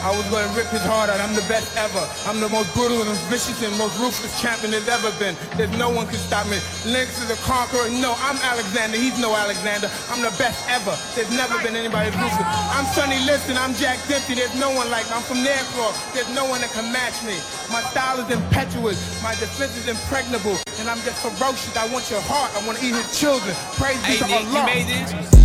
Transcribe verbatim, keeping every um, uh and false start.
I was gonna rip his heart out. I'm the best ever. I'm the most brutal and vicious and most ruthless champion there's ever been. There's no one can stop me. Lynx is a conqueror. No, I'm Alexander. He's no Alexander. I'm the best ever. There's never been anybody as ruthless. I'm Sonny Liston. I'm Jack Dempsey. There's no one like me. I'm from Nairclaw. There's no one that can match me. My style is impetuous. My defense is impregnable. And I'm just ferocious. I want your heart. I want to eat his children. Praise be Hey, to Nick, Allah. you made this?